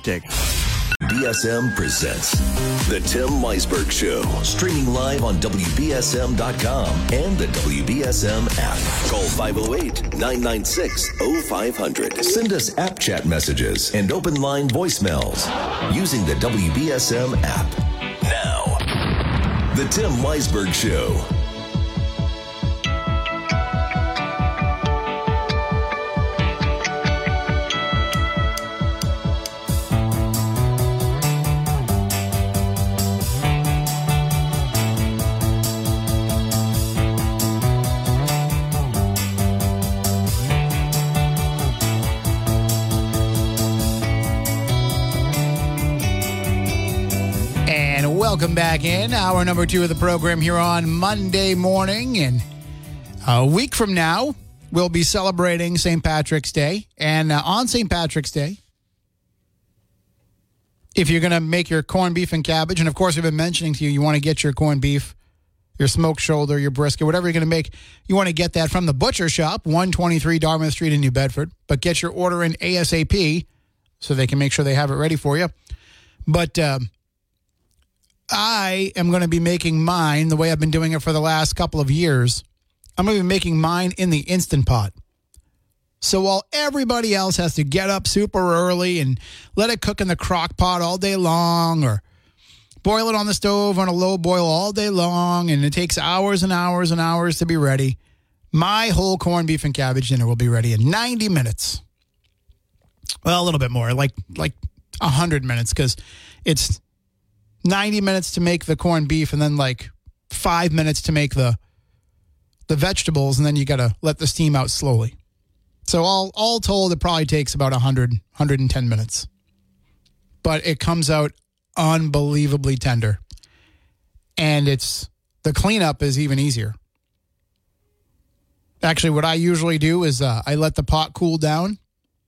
fantastic. BSM presents The Tim Weisberg Show, streaming live on WBSM.com and the WBSM app. Call 508-996-0500. Send us app chat messages and open line voicemails using the WBSM app. Now, The Tim Weisberg Show. Welcome back in. Hour number 2 of the program here on Monday morning. And a week from now, we'll be celebrating St. Patrick's Day. And on St. Patrick's Day, if you're going to make your corned beef and cabbage, and of course, we've been mentioning to you, you want to get your corned beef, your smoked shoulder, your brisket, whatever you're going to make, you want to get that from the Butcher Shop, 123 Dartmouth Street in New Bedford. But get your order in ASAP so they can make sure they have it ready for you. But I am going to be making mine the way I've been doing it for the last couple of years. I'm going to be making mine in the Instant Pot. So while everybody else has to get up super early and let it cook in the crock pot all day long, or boil it on the stove on a low boil all day long, and it takes hours and hours and hours to be ready, my whole corned beef and cabbage dinner will be ready in 90 minutes. Well, a little bit more, like 100 minutes, because it's 90 minutes to make the corned beef and then like 5 minutes to make the vegetables, and then you got to let the steam out slowly. So all told, it probably takes about 110 minutes. But it comes out unbelievably tender. And the cleanup is even easier. Actually, what I usually do is I let the pot cool down.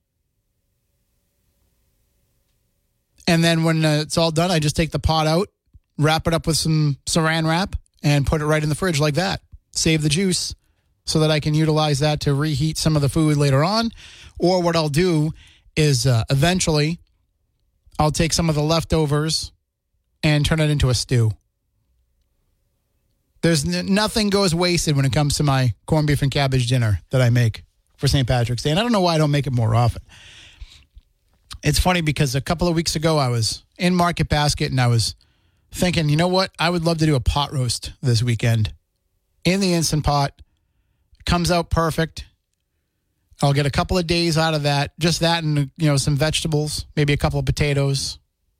And then when it's all done, I just take the pot out, wrap it up with some saran wrap, and put it right in the fridge like that. Save the juice so that I can utilize that to reheat some of the food later on. Or what I'll do is eventually I'll take some of the leftovers and turn it into a stew. There's nothing goes wasted when it comes to my corned beef and cabbage dinner that I make for St. Patrick's Day. And I don't know why I don't make it more often. It's funny because a couple of weeks ago, I was in Market Basket and I was thinking, you know what? I would love to do a pot roast this weekend in the Instant Pot. It comes out perfect. I'll get a couple of days out of that. Just that and, some vegetables, maybe a couple of potatoes.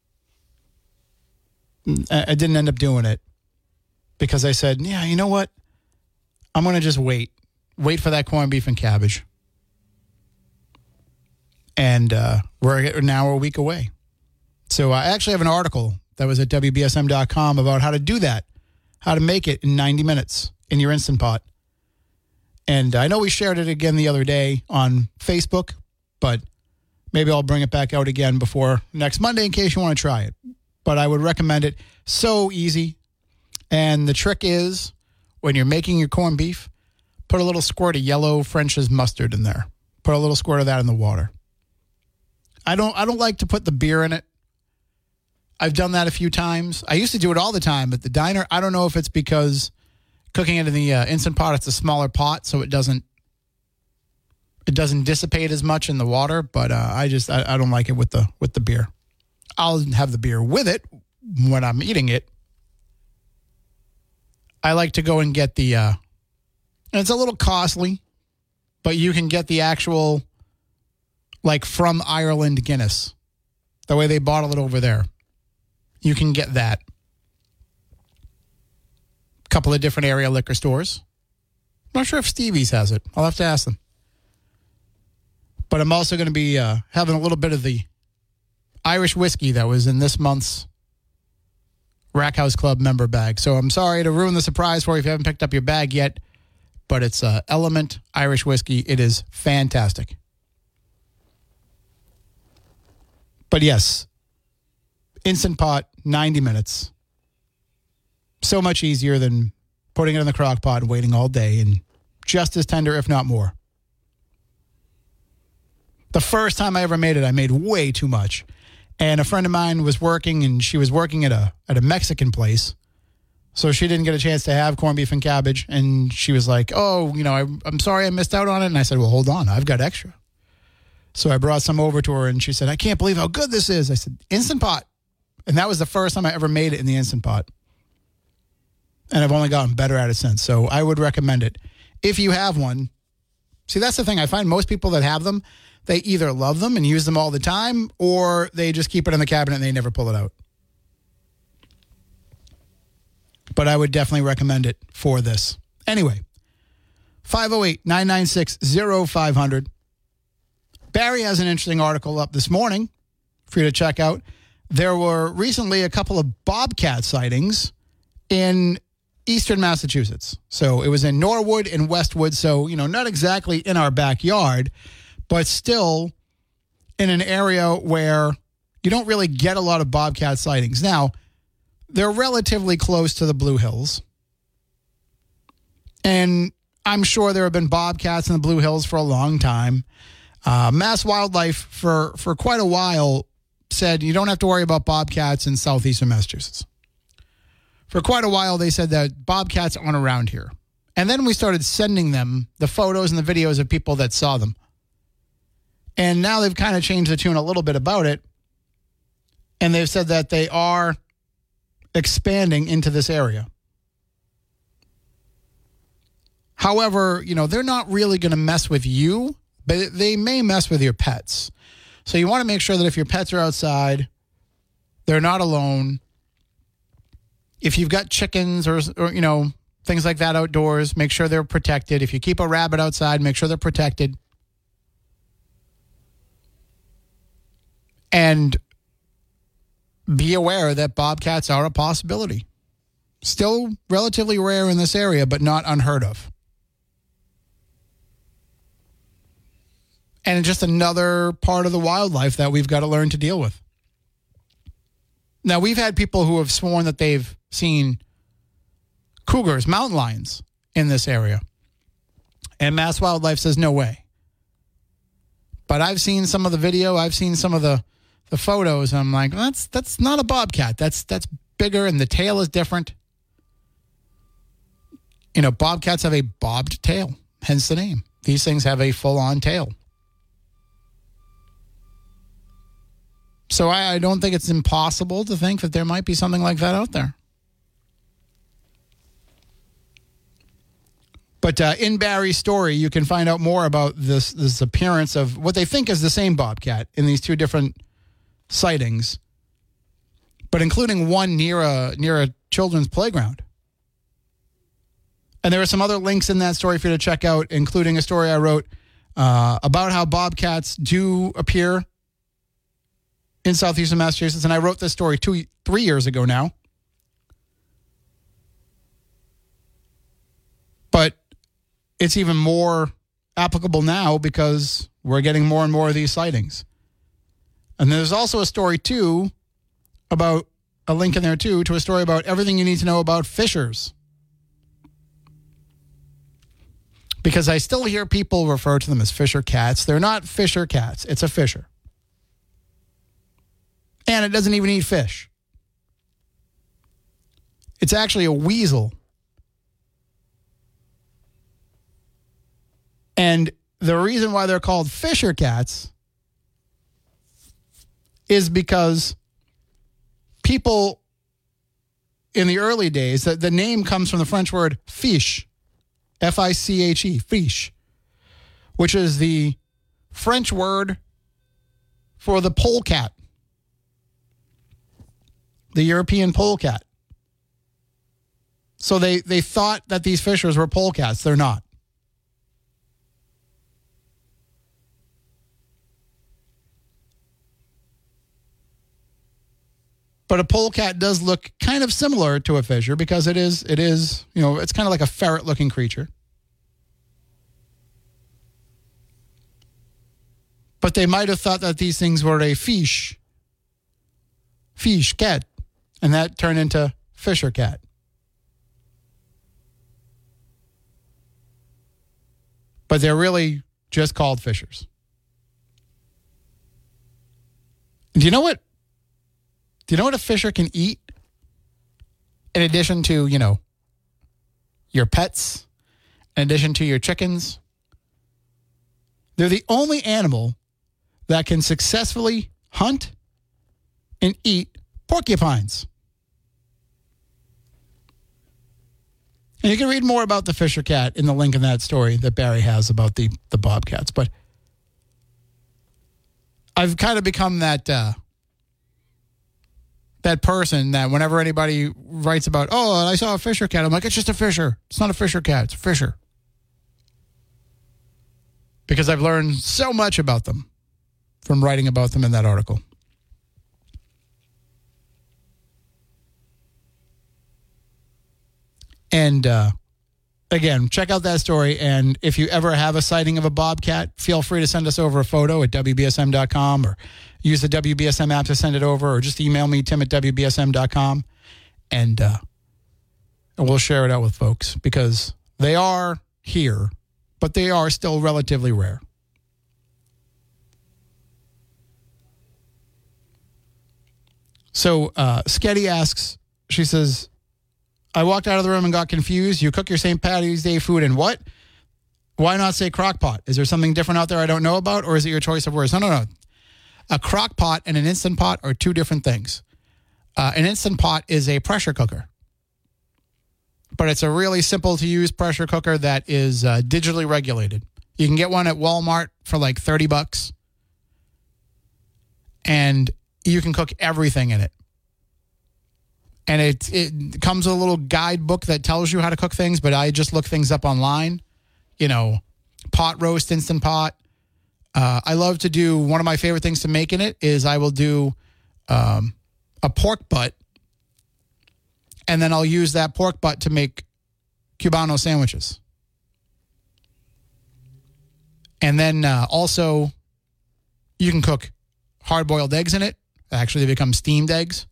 I didn't end up doing it because I said, yeah, you know what? I'm going to just wait for that corned beef and cabbage. And we're now a week away. So I actually have an article that was at WBSM.com about how to do that, how to make it in 90 minutes in your Instant Pot. And I know we shared it again the other day on Facebook, but maybe I'll bring it back out again before next Monday in case you want to try it. But I would recommend it. So easy. And the trick is when you're making your corned beef, put a little squirt of yellow French's mustard in there. Put a little squirt of that in the water. I don't like to put the beer in it. I've done that a few times. I used to do it all the time at the diner. I don't know if it's because cooking it in the Instant Pot, it's a smaller pot, so it doesn't dissipate as much in the water. But I don't like it with the beer. I'll have the beer with it when I'm eating it. I like to go and get and it's a little costly, but you can get the actual, like from Ireland Guinness, the way they bottle it over there. You can get that. A couple of different area liquor stores. I'm not sure if Stevie's has it. I'll have to ask them. But I'm also going to be having a little bit of the Irish whiskey that was in this month's Rack House Club member bag. So I'm sorry to ruin the surprise for you if you haven't picked up your bag yet, but it's Element Irish whiskey. It is fantastic. But yes, Instant Pot, 90 minutes. So much easier than putting it in the crock pot and waiting all day, and just as tender, if not more. The first time I ever made it, I made way too much. And a friend of mine was working, and she was working at a Mexican place. So she didn't get a chance to have corned beef and cabbage. And she was like, oh, I'm sorry I missed out on it. And I said, well, hold on, I've got extra. So I brought some over to her, and she said, I can't believe how good this is. I said, Instant Pot. And that was the first time I ever made it in the Instant Pot. And I've only gotten better at it since. So I would recommend it. If you have one, see, that's the thing. I find most people that have them, they either love them and use them all the time, or they just keep it in the cabinet and they never pull it out. But I would definitely recommend it for this. Anyway, 508-996-0500. Barry has an interesting article up this morning for you to check out. There were recently a couple of bobcat sightings in eastern Massachusetts. So it was in Norwood and Westwood. So, not exactly in our backyard, but still in an area where you don't really get a lot of bobcat sightings. Now, they're relatively close to the Blue Hills. And I'm sure there have been bobcats in the Blue Hills for a long time. Mass Wildlife for quite a while said you don't have to worry about bobcats in southeastern Massachusetts. For quite a while, they said that bobcats aren't around here. And then we started sending them the photos and the videos of people that saw them. And now they've kind of changed the tune a little bit about it. And they've said that they are expanding into this area. However, they're not really going to mess with you, but they may mess with your pets. So you want to make sure that if your pets are outside, they're not alone. If you've got chickens or things like that outdoors, make sure they're protected. If you keep a rabbit outside, make sure they're protected. And be aware that bobcats are a possibility. Still relatively rare in this area, but not unheard of. And just another part of the wildlife that we've got to learn to deal with. Now, we've had people who have sworn that they've seen cougars, mountain lions in this area. And Mass Wildlife says no way. But I've seen some of the video. I've seen some of the photos. And I'm like, well, that's not a bobcat. That's bigger, and the tail is different. Bobcats have a bobbed tail, hence the name. These things have a full-on tail. So I don't think it's impossible to think that there might be something like that out there. But in Barry's story, you can find out more about this appearance of what they think is the same bobcat in these two different sightings, but including one near a children's playground. And there are some other links in that story for you to check out, including a story I wrote about how bobcats do appear in southeastern Massachusetts. And I wrote this story 3 years ago now. But it's even more applicable now because we're getting more and more of these sightings. And there's also a story, too, about a link in there, too, to a story about everything you need to know about fishers. Because I still hear people refer to them as fisher cats. They're not fisher cats. It's a fisher. And it doesn't even eat fish. It's actually a weasel. And the reason why they're called fisher cats is because people in the early days, the name comes from the French word fiche, F-I-C-H-E, fiche, which is the French word for the polecat, the European polecat. So they thought that these fishers were polecats. They're not. But a polecat does look kind of similar to a fisher because it is, it's kind of like a ferret-looking creature. But they might have thought that these things were a fiche cat, and that turned into fisher cat. But they're really just called fishers. Do you know what Do you know what a fisher can eat? In addition to, your pets, in addition to your chickens, they're the only animal that can successfully hunt and eat porcupines. And you can read more about the fisher cat in the link in that story that Barry has about the bobcats. But I've kind of become that person that whenever anybody writes about, oh, I saw a fisher cat, I'm like, it's just a fisher. It's not a fisher cat. It's a fisher. Because I've learned so much about them from writing about them in that article. And again, check out that story. And if you ever have a sighting of a bobcat, feel free to send us over a photo at WBSM.com or use the WBSM app to send it over, or just email me, tim@WBSM.com, and we'll share it out with folks because they are here, but they are still relatively rare. So Sketty asks, she says, I walked out of the room and got confused. You cook your St. Patty's Day food in what? Why not say crock pot? Is there something different out there I don't know about, or is it your choice of words? No. A crock pot and an Instant Pot are two different things. An Instant Pot is a pressure cooker, but it's a really simple to use pressure cooker that is digitally regulated. You can get one at Walmart for like $30, and you can cook everything in it. And it comes with a little guidebook that tells you how to cook things, but I just look things up online. Pot roast, Instant Pot. I love to do, one of my favorite things to make in it is I will do a pork butt, and then I'll use that pork butt to make Cubano sandwiches. And then also you can cook hard-boiled eggs in it. Actually, they become steamed eggs.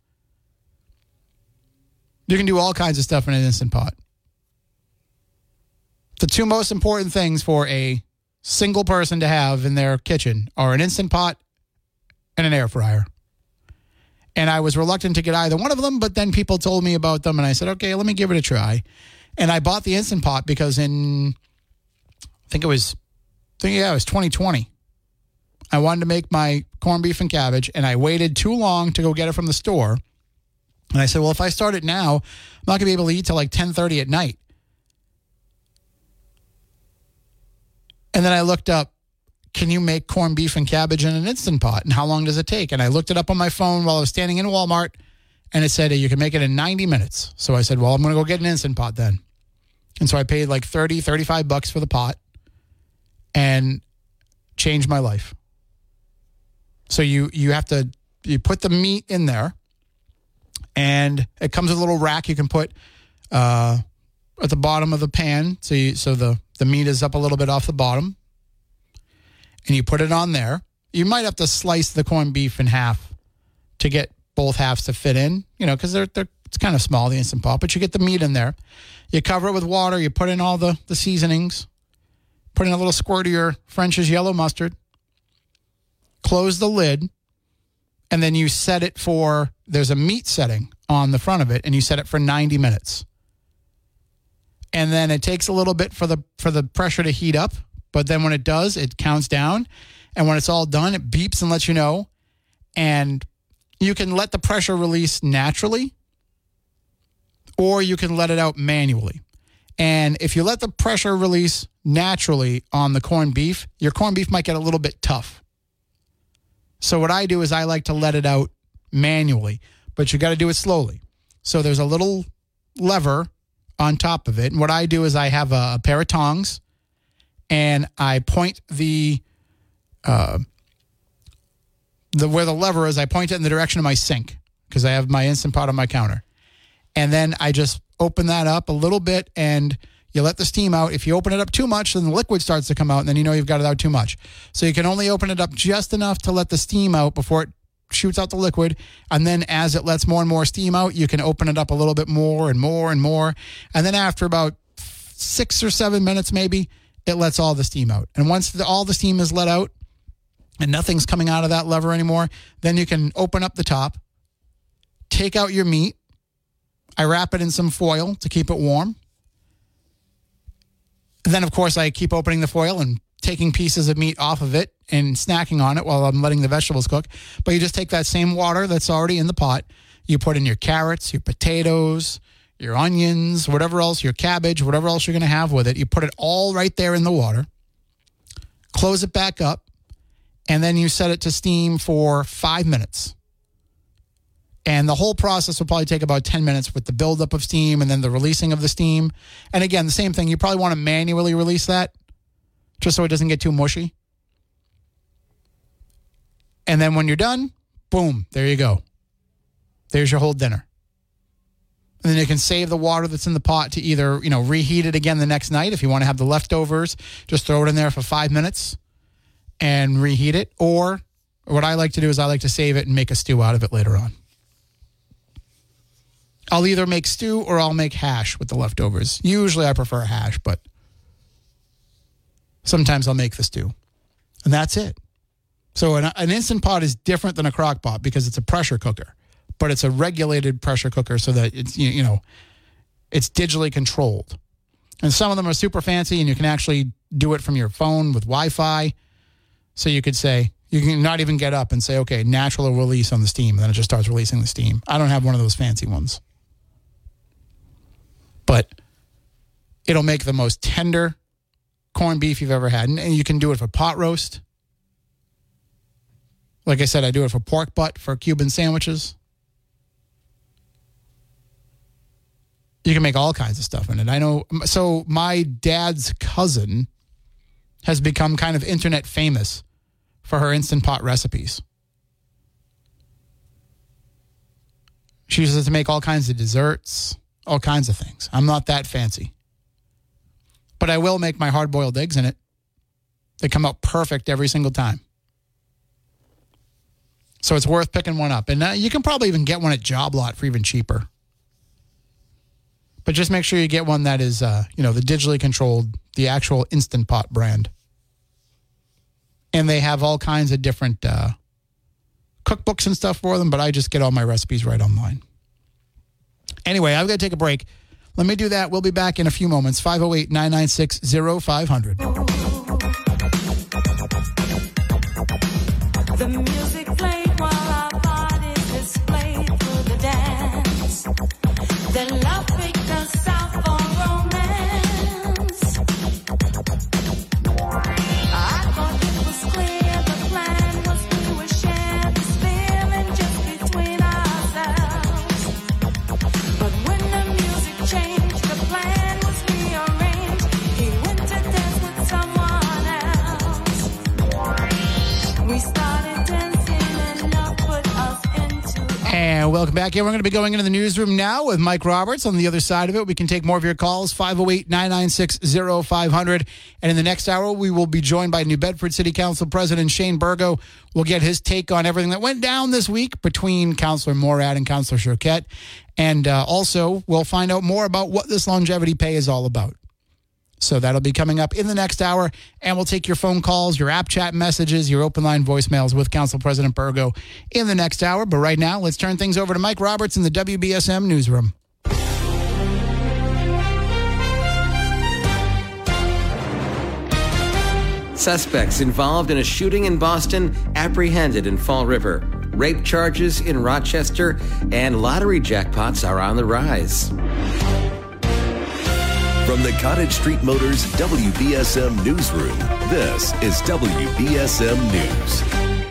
You can do all kinds of stuff in an Instant Pot. The two most important things for a single person to have in their kitchen are an Instant Pot and an air fryer. And I was reluctant to get either one of them, but then people told me about them, and I said, okay, let me give it a try. And I bought the Instant Pot because it was 2020. I wanted to make my corned beef and cabbage, and I waited too long to go get it from the store. And I said, well, if I start it now, I'm not going to be able to eat till like 10:30 at night. And then I looked up, can you make corned beef and cabbage in an Instant Pot? And how long does it take? And I looked it up on my phone while I was standing in Walmart, and it said you can make it in 90 minutes. So I said, well, I'm going to go get an Instant Pot then. And so I paid like $35 for the pot and changed my life. So you put the meat in there, and it comes with a little rack you can put at the bottom of the pan, so the meat is up a little bit off the bottom, and you put it on there. You might have to slice the corned beef in half to get both halves to fit in, because it's kind of small, the Instant Pot, but you get the meat in there. You cover it with water. You put in all the seasonings, put in a little squirt of your French's yellow mustard, close the lid, and then you set it for, there's a meat setting on the front of it, and you set it for 90 minutes. And then it takes a little bit for the pressure to heat up, but then when it does, it counts down. And when it's all done, it beeps and lets you know. And you can let the pressure release naturally, or you can let it out manually. And if you let the pressure release naturally on the corned beef, your corned beef might get a little bit tough. So what I do is I like to let it out manually, but you got to do it slowly. So there's a little lever on top of it. And what I do is I have a pair of tongs, and I point where the lever is, I point it in the direction of my sink because I have my Instant Pot on my counter. And then I just open that up a little bit, and you let the steam out. If you open it up too much, then the liquid starts to come out, and then you know you've got it out too much. So you can only open it up just enough to let the steam out before it shoots out the liquid. And then as it lets more and more steam out, you can open it up a little bit more and more and more. And then after about 6 or 7 minutes, maybe, it lets all the steam out. And once all the steam is let out and nothing's coming out of that lever anymore, then you can open up the top take out your meat. I wrap it in some foil to keep it warm. And then, of course, I keep opening the foil and taking pieces of meat off of it and snacking on it while I'm letting the vegetables cook. But you just take that same water that's already in the pot. You put in your carrots, your potatoes, your onions, whatever else, your cabbage, whatever else you're going to have with it. You put it all right there in the water. Close it back up. And then you set it to steam for 5 minutes. And the whole process will probably take about 10 minutes with the buildup of steam and then the releasing of the steam. And again, the same thing. You probably want to manually release that just so it doesn't get too mushy. And then when you're done, boom, there you go. There's your whole dinner. And then you can save the water that's in the pot to either, reheat it again the next night. If you want to have the leftovers, just throw it in there for 5 minutes and reheat it. Or what I like to do is I like to save it and make a stew out of it later on. I'll either make stew or I'll make hash with the leftovers. Usually I prefer hash, but sometimes I'll make the stew. And that's it. So an Instant Pot is different than a crock pot because it's a pressure cooker, but it's a regulated pressure cooker so that it's, it's digitally controlled. And some of them are super fancy and you can actually do it from your phone with Wi-Fi. So you could say, you can not even get up and say, okay, natural release on the steam. And then it just starts releasing the steam. I don't have one of those fancy ones. But it'll make the most tender corned beef you've ever had. And you can do it for pot roast. Like I said, I do it for pork butt, for Cuban sandwiches. You can make all kinds of stuff in it. I know. So my dad's cousin has become kind of internet famous for her Instant Pot recipes. She uses it to make all kinds of desserts, all kinds of things. I'm not that fancy. But I will make my hard-boiled eggs in it. They come out perfect every single time. So it's worth picking one up. And you can probably even get one at Job Lot for even cheaper. But just make sure you get one that is, the digitally controlled, the actual Instant Pot brand. And they have all kinds of different cookbooks and stuff for them, but I just get all my recipes right online. Anyway, I've got to take a break. Let me do that. We'll be back in a few moments. 508-996-0500. The music played while our bodies displayed through the dance. Then love picked us out for romance. I thought it was clear the plan was we would share this feeling just between ourselves. But when the music changed, the plan was rearranged. He went to dance with someone else. We started dancing and love put us into. And welcome back. Yeah, we're going to be going into the newsroom now with Mike Roberts. On the other side of it, we can take more of your calls, 508-996-0500. And in the next hour, we will be joined by New Bedford City Council President Shane Burgo. We'll get his take on everything that went down this week between Councillor Morad and Councillor Choquette. And also, we'll find out more about what this longevity pay is all about. So that'll be coming up in the next hour, and we'll take your phone calls, your app chat messages, your open line voicemails with Council President Burgo in the next hour. But right now, let's turn things over to Mike Roberts in the WBSM newsroom. Suspects involved in a shooting in Boston apprehended in Fall River. Rape charges in Rochester, and lottery jackpots are on the rise. From the Cottage Street Motors WBSM Newsroom, this is WBSM News.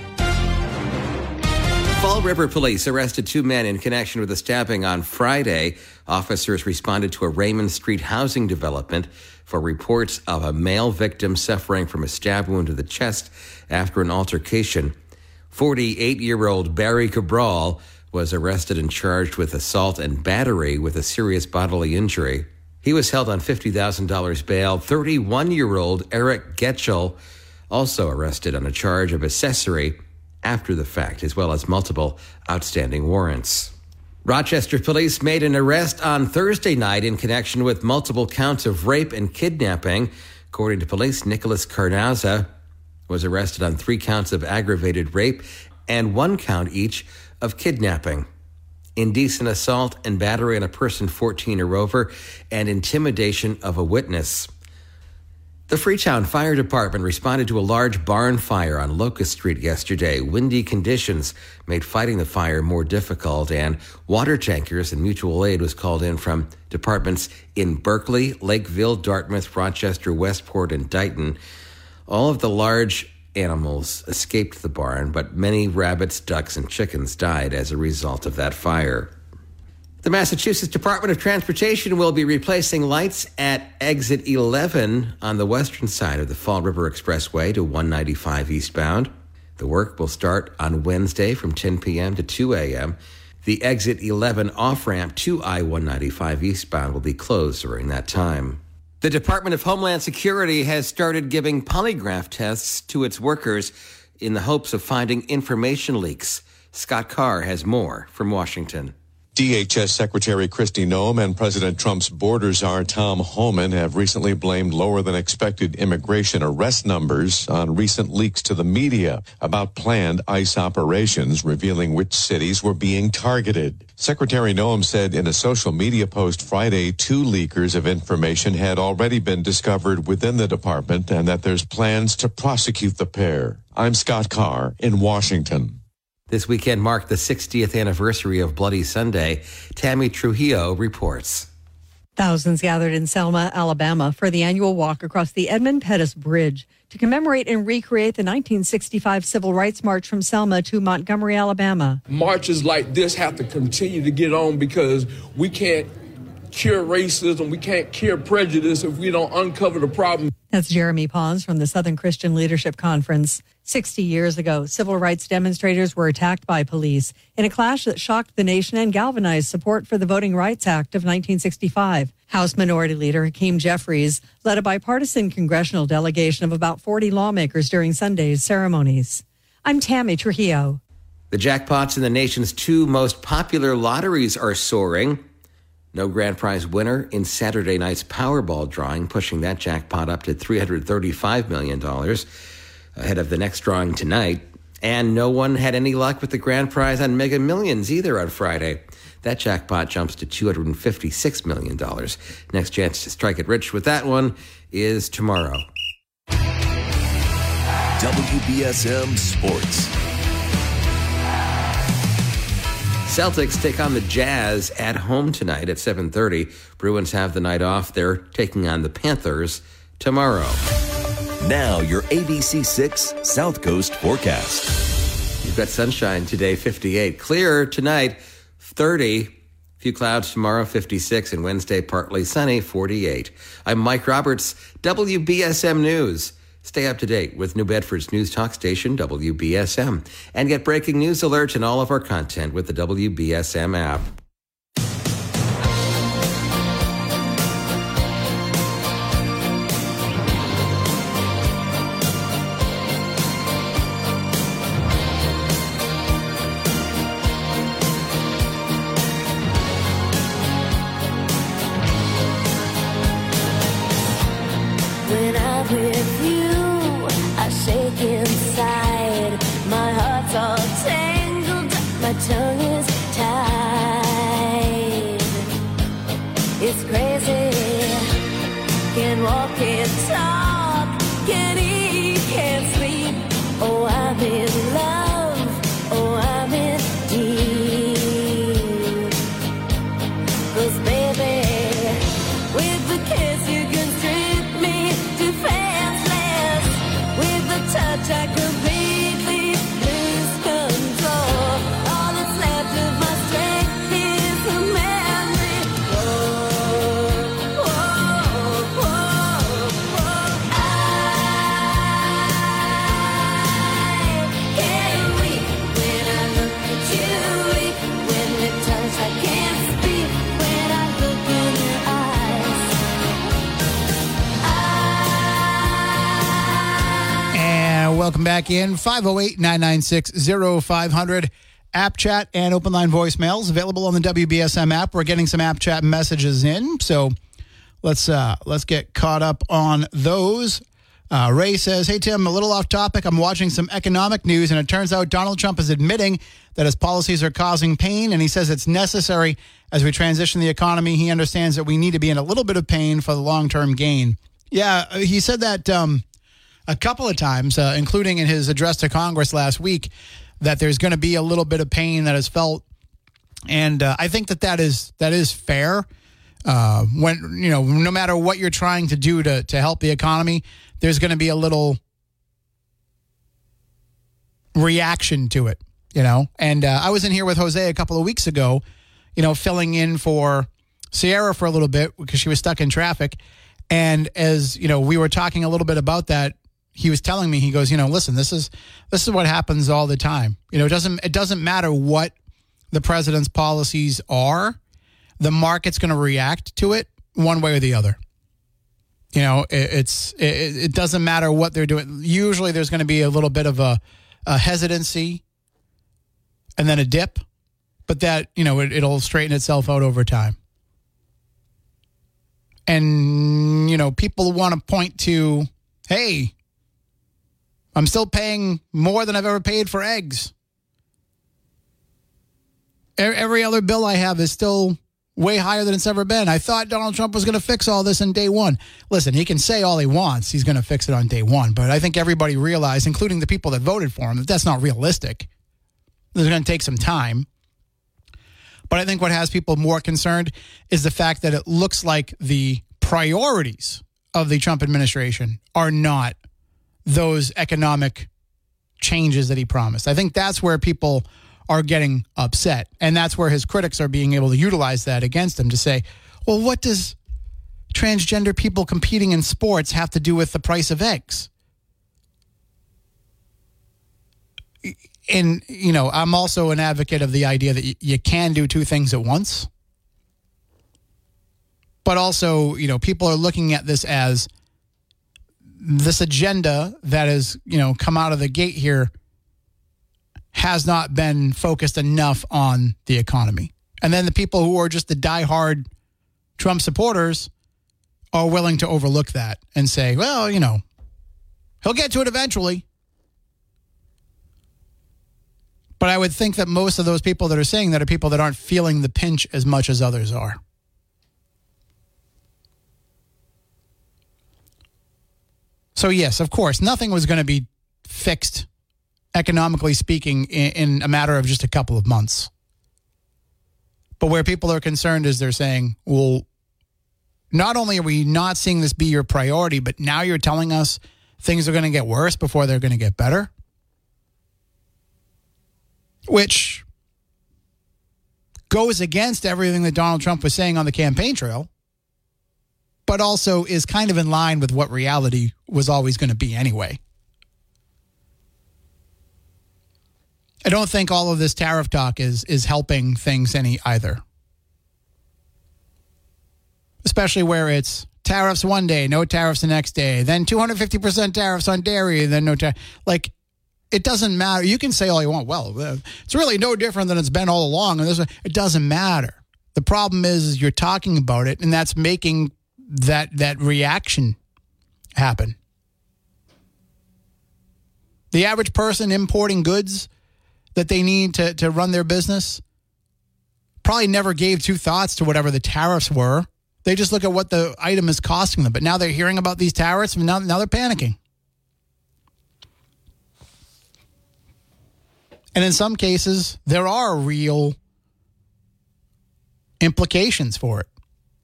Fall River Police arrested 2 men in connection with a stabbing on Friday. Officers responded to a Raymond Street housing development for reports of a male victim suffering from a stab wound to the chest after an altercation. 48-year-old Barry Cabral was arrested and charged with assault and battery with a serious bodily injury. He was held on $50,000 bail. 31-year-old Eric Getchell also arrested on a charge of accessory after the fact, as well as multiple outstanding warrants. Rochester police made an arrest on Thursday night in connection with multiple counts of rape and kidnapping. According to police, Nicholas Carnazza was arrested on 3 counts of aggravated rape and 1 count each of kidnapping. indecent assault and battery on a person 14 or over, and intimidation of a witness. The Freetown Fire Department responded to a large barn fire on Locust Street yesterday. Windy conditions made fighting the fire more difficult, and water tankers and mutual aid was called in from departments in Berkeley, Lakeville, Dartmouth, Rochester, Westport, and Dighton. All of the large animals escaped the barn, but many rabbits, ducks, and chickens died as a result of that fire. The Massachusetts Department of Transportation will be replacing lights at Exit 11 on the western side of the Fall River Expressway to 195 eastbound. The work will start on Wednesday from 10 p.m. to 2 a.m. The Exit 11 off-ramp to I-195 eastbound will be closed during that time. The Department of Homeland Security has started giving polygraph tests to its workers in the hopes of finding information leaks. Scott Carr has more from Washington. DHS Secretary Kristi Noem and President Trump's border czar Tom Homan have recently blamed lower-than-expected immigration arrest numbers on recent leaks to the media about planned ICE operations revealing which cities were being targeted. Secretary Noem said in a social media post Friday 2 leakers of information had already been discovered within the department and that there's plans to prosecute the pair. I'm Scott Carr in Washington. This weekend marked the 60th anniversary of Bloody Sunday. Tammy Trujillo reports. Thousands gathered in Selma, Alabama for the annual walk across the Edmund Pettus Bridge to commemorate and recreate the 1965 Civil Rights March from Selma to Montgomery, Alabama. Marches like this have to continue to get on because we can't cure racism, we can't cure prejudice if we don't uncover the problem. That's Jeremy Pons from the Southern Christian Leadership Conference. 60 years ago, civil rights demonstrators were attacked by police in a clash that shocked the nation and galvanized support for the Voting Rights Act of 1965. House Minority Leader Hakeem Jeffries led a bipartisan congressional delegation of about 40 lawmakers during Sunday's ceremonies. I'm Tammy Trujillo. The jackpots in the nation's 2 most popular lotteries are soaring. No grand prize winner in Saturday night's Powerball drawing, pushing that jackpot up to $335 million ahead of the next drawing tonight. And no one had any luck with the grand prize on Mega Millions either on Friday. That jackpot jumps to $256 million. Next chance to strike it rich with that one is tomorrow. WBSM Sports. Celtics take on the Jazz at home tonight at 7:30. Bruins have the night off. They're taking on the Panthers tomorrow. Now your ABC6 South Coast forecast. You've got sunshine today, 58. Clear tonight, 30. Few clouds tomorrow, 56. And Wednesday, partly sunny, 48. I'm Mike Roberts, WBSM News. Stay up to date with New Bedford's news talk station, WBSM. And get breaking news alerts and all of our content with the WBSM app. When I'm with you, I shake inside. My heart's all tangled, my tongue is tied. It's crazy. Can't walk, can't talk, can't eat, can't sleep. Oh, I'm in love. Oh, I'm in deep. 'Cause baby, with the kiss you can strip me defenseless. With the touch I completely lose control. All that's left of my strength is a memory. Whoa, whoa, whoa, whoa. I can't weep when I look at you. Weep when we touch, I can't speak when I look in your eyes. And welcome back in. 508-996-0500. App chat and open line voicemails available on the WBSM app. We're getting some app chat messages in, so let's get caught up on those. Ray says, hey, Tim, a little off topic. I'm watching some economic news, and it turns out Donald Trump is admitting that his policies are causing pain, and he says it's necessary as we transition the economy. He understands that we need to be in a little bit of pain for the long-term gain. Yeah, he said that a couple of times, including in his address to Congress last week, that there's going to be a little bit of pain that is felt. And I think that is fair. When, no matter what you're trying to do to help the economy, there's going to be a little reaction to it, And I was in here with Jose a couple of weeks ago, filling in for Sierra for a little bit because she was stuck in traffic. And as, we were talking a little bit about that, he was telling me, he goes, listen, this is what happens all the time. It doesn't matter what the president's policies are. The market's going to react to it one way or the other. It doesn't matter what they're doing. Usually there's going to be a little bit of a hesitancy and then a dip, but that, it'll straighten itself out over time. And, people want to point to, hey, I'm still paying more than I've ever paid for eggs. Every other bill I have is still way higher than it's ever been. I thought Donald Trump was going to fix all this in day one. Listen, he can say all he wants. He's going to fix it on day one. But I think everybody realized, including the people that voted for him, that that's not realistic. This is going to take some time. But I think what has people more concerned is the fact that it looks like the priorities of the Trump administration are not those economic changes that he promised. I think that's where people are getting upset. And that's where his critics are being able to utilize that against him to say, well, what does transgender people competing in sports have to do with the price of eggs? And, I'm also an advocate of the idea that you can do two things at once. But also, people are looking at this as this agenda that has, come out of the gate here has not been focused enough on the economy. And then the people who are just the diehard Trump supporters are willing to overlook that and say, well, he'll get to it eventually. But I would think that most of those people that are saying that are people that aren't feeling the pinch as much as others are. So yes, of course, nothing was going to be fixed economically speaking, in a matter of just a couple of months. But where people are concerned is they're saying, well, not only are we not seeing this be your priority, but now you're telling us things are going to get worse before they're going to get better. Which goes against everything that Donald Trump was saying on the campaign trail, but also is kind of in line with what reality was always going to be anyway. I don't think all of this tariff talk is helping things any either. Especially where it's tariffs one day, no tariffs the next day, then 250% tariffs on dairy, then no tariffs. Like, it doesn't matter. You can say all you want. Well, it's really no different than it's been all along. And it doesn't matter. The problem is you're talking about it, and that's making that reaction happen. The average person importing goods that they need to run their business probably never gave two thoughts to whatever the tariffs were. They just look at what the item is costing them. But now they're hearing about these tariffs, and now they're panicking. And in some cases, there are real implications for it.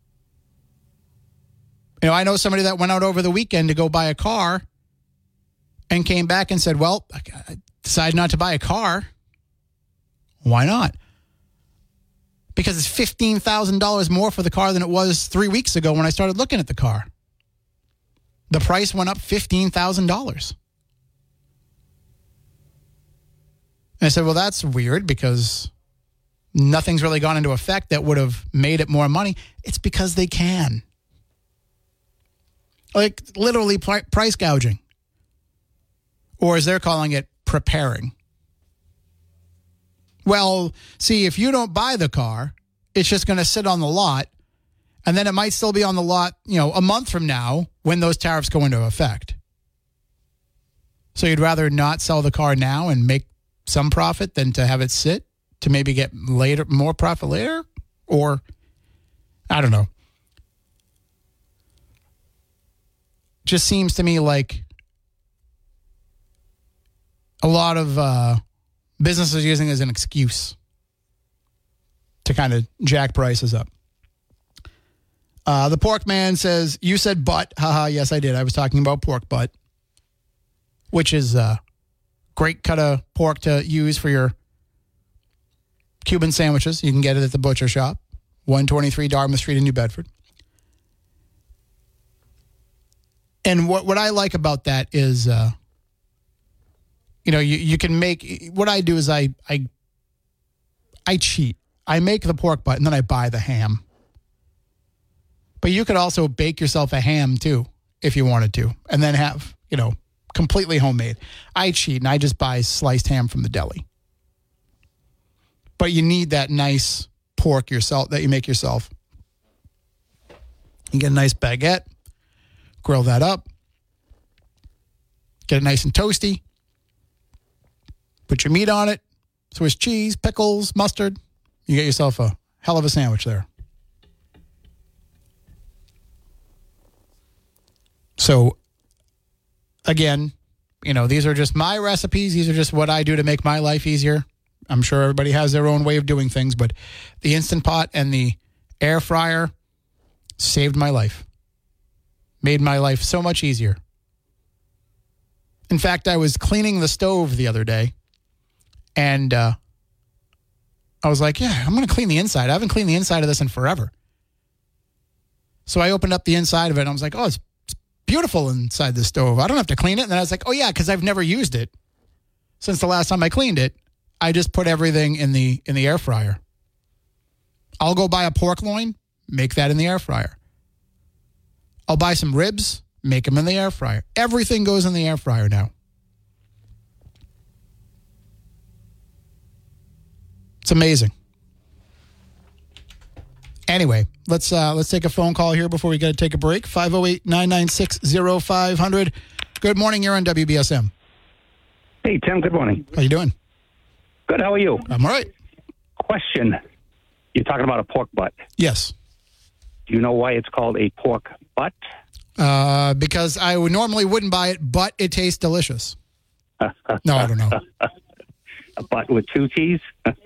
I know somebody that went out over the weekend to go buy a car and came back and said, well, I decided not to buy a car. Why not? Because it's $15,000 more for the car than it was 3 weeks ago when I started looking at the car. The price went up $15,000. And I said, well, that's weird because nothing's really gone into effect that would have made it more money. It's because they can. Like literally price gouging. Or as they're calling it, preparing. Well, see, if you don't buy the car, it's just going to sit on the lot, and then it might still be on the lot, a month from now when those tariffs go into effect. So you'd rather not sell the car now and make some profit than to have it sit to maybe get more profit later? Or, I don't know. Just seems to me like a lot of businesses using it as an excuse to kind of jack prices up. The pork man says, you said butt. Haha, yes, I did. I was talking about pork butt, which is a great cut of pork to use for your Cuban sandwiches. You can get it at the butcher shop, 123 Dartmouth Street in New Bedford. And what I like about that is, you can make, what I do is I cheat. I make the pork butt and then I buy the ham. But you could also bake yourself a ham too, if you wanted to, and then have, completely homemade. I cheat and I just buy sliced ham from the deli. But you need that nice pork yourself that you make yourself. You get a nice baguette, grill that up, get it nice and toasty, put your meat on it, Swiss cheese, pickles, mustard. You get yourself a hell of a sandwich there. So, again, these are just my recipes. These are just what I do to make my life easier. I'm sure everybody has their own way of doing things, but the Instant Pot and the air fryer saved my life. Made my life so much easier. In fact, I was cleaning the stove the other day, and I was like, yeah, I'm going to clean the inside. I haven't cleaned the inside of this in forever. So I opened up the inside of it, and I was like, oh, it's beautiful inside the stove. I don't have to clean it. And then I was like, oh, yeah, because I've never used it since the last time I cleaned it. I just put everything in the air fryer. I'll go buy a pork loin, make that in the air fryer. I'll buy some ribs, make them in the air fryer. Everything goes in the air fryer now. It's amazing. Anyway, let's take a phone call here before we got to take a break. 508-996-0500. Good morning. You're on WBSM. Hey, Tim. Good morning. How you doing? Good. How are you? I'm all right. Question. You're talking about a pork butt. Yes. Do you know why it's called a pork butt? Because I normally wouldn't buy it, but it tastes delicious. No, I don't know. A butt with two T's?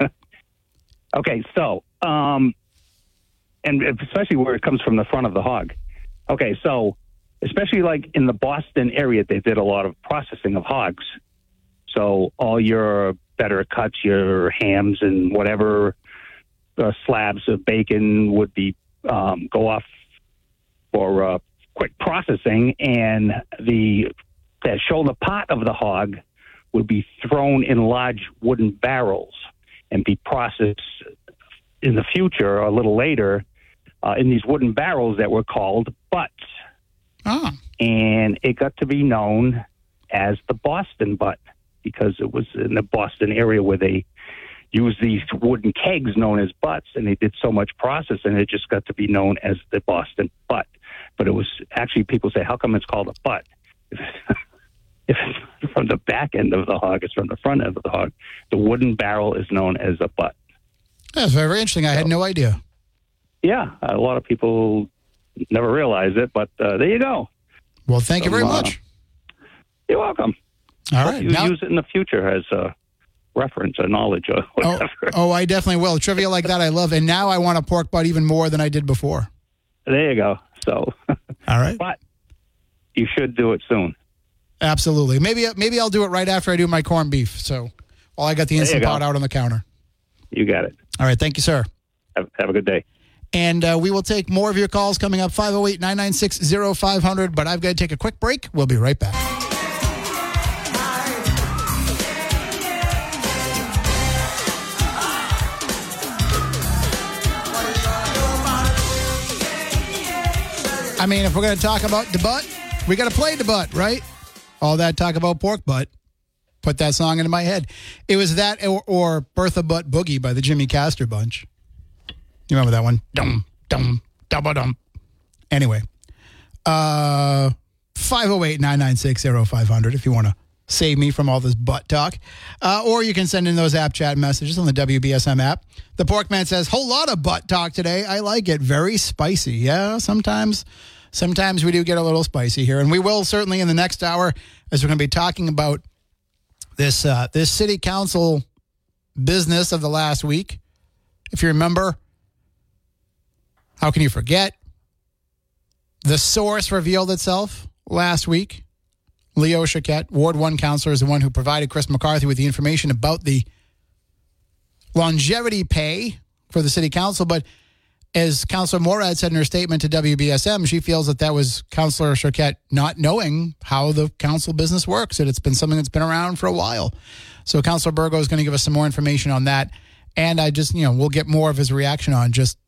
Okay, so, and especially where it comes from the front of the hog. Okay, so, especially like in the Boston area, they did a lot of processing of hogs. So all your better cuts, your hams and whatever slabs of bacon would be go off for quick processing, and the shoulder part of the hog would be thrown in large wooden barrels and be processed in the future or a little later in these wooden barrels that were called butts. Oh. And it got to be known as the Boston butt because it was in the Boston area where they used these wooden kegs known as butts, and they did so much processing, it just got to be known as the Boston butt. But it was actually, people say, how come it's called a butt? If it's from the back end of the hog, it's from the front end of the hog. The wooden barrel is known as a butt. That's very interesting. I had no idea. Yeah, a lot of people never realize it, but there you go. Well, thank you very much. You're welcome. All right. You use it in the future as a reference or knowledge or whatever. Oh, I definitely will. Trivia like that I love. And now I want a pork butt even more than I did before. There you go. So, all right. But you should do it soon. Absolutely. Maybe I'll do it right after I do my corned beef. So while I got the Instant Pot out on the counter. You got it. All right. Thank you, sir. Have a good day. And we will take more of your calls coming up, 508-996-0500. But I've got to take a quick break. We'll be right back. I mean, if we're going to talk about the butt, we got to play the butt, right? All that talk about pork butt. Put that song into my head. It was that or Bertha Butt Boogie by the Jimmy Castor Bunch. You remember that one? Dum, dum, dum. Anyway, 508-996-0500 if you want to save me from all this butt talk. Or you can send in those app chat messages on the WBSM app. The Porkman says, whole lot of butt talk today. I like it. Very spicy. Yeah, sometimes we do get a little spicy here. And we will certainly in the next hour, as we're going to be talking about this city council business of the last week. If you remember, how can you forget? The source revealed itself last week. Leo Chiquette, Ward 1 counselor, is the one who provided Chris McCarthy with the information about the longevity pay for the city council. But as Councillor Morad said in her statement to WBSM, she feels that was Councillor Chiquette not knowing how the council business works, and it's been something that's been around for a while. So Councillor Burgo is going to give us some more information on that. And I just, we'll get more of his reaction on just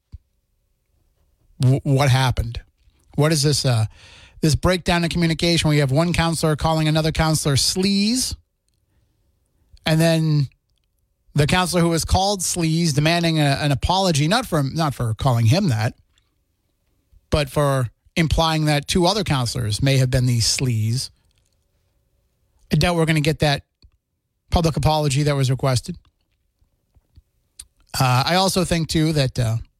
what happened. What is this? This breakdown in communication where you have one counselor calling another counselor sleaze, and then the counselor who was called sleaze demanding an apology, not for calling him that, but for implying that two other counselors may have been these sleaze. I doubt we're going to get that public apology that was requested. I also think, too, that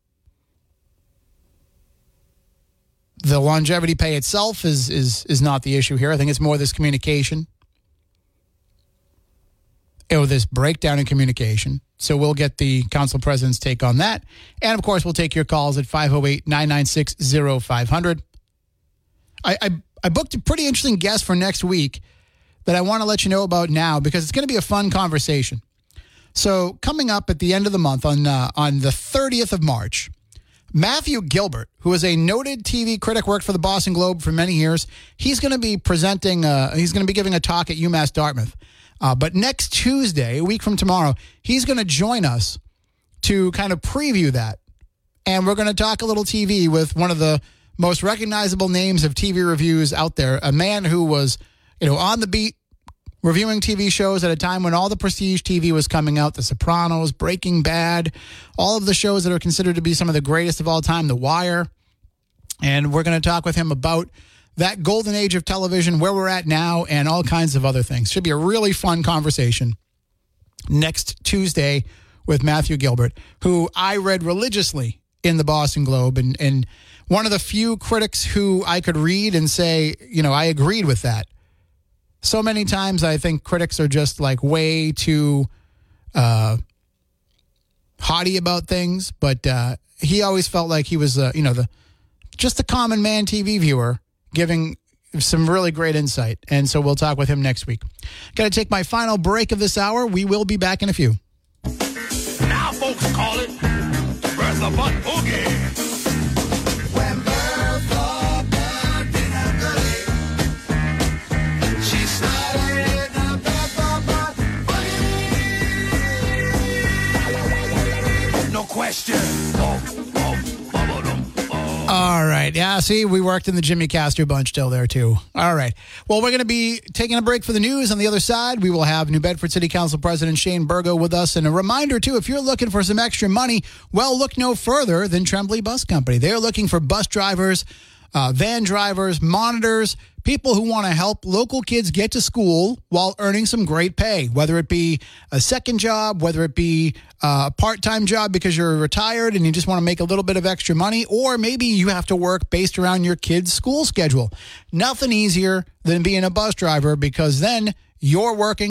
the longevity pay itself is not the issue here. I think it's more this communication. This breakdown in communication. So we'll get the council president's take on that. And, of course, we'll take your calls at 508-996-0500. I booked a pretty interesting guest for next week that I want to let you know about now because it's going to be a fun conversation. So coming up at the end of the month on the 30th of March, Matthew Gilbert, who is a noted TV critic, worked for the Boston Globe for many years. He's going to be presenting, he's going to be giving a talk at UMass Dartmouth. But next Tuesday, a week from tomorrow, he's going to join us to kind of preview that. And we're going to talk a little TV with one of the most recognizable names of TV reviews out there, a man who was, on the beat, reviewing TV shows at a time when all the prestige TV was coming out, The Sopranos, Breaking Bad, all of the shows that are considered to be some of the greatest of all time, The Wire. And we're going to talk with him about that golden age of television, where we're at now, and all kinds of other things. Should be a really fun conversation next Tuesday with Matthew Gilbert, who I read religiously in the Boston Globe, and one of the few critics who I could read and say, I agreed with that. So many times I think critics are just like way too haughty about things, but he always felt like he was, just a common man TV viewer giving some really great insight. And so we'll talk with him next week. Got to take my final break of this hour. We will be back in a few. Now folks call it Bertha Butt Boogie. When Bertha Butt in her gully, she started the Bertha Butt Boogie. No question. All right. Yeah, see, we worked in the Jimmy Castor bunch still there, too. All right. Well, we're going to be taking a break for the news. On the other side, we will have New Bedford City Council President Shane Burgo with us. And a reminder, too, if you're looking for some extra money, well, look no further than Tremblay Bus Company. They're looking for bus drivers, van drivers, monitors, people who want to help local kids get to school while earning some great pay, whether it be a second job, whether it be a part-time job because you're retired and you just want to make a little bit of extra money, or maybe you have to work based around your kid's school schedule. Nothing easier than being a bus driver, because then you're working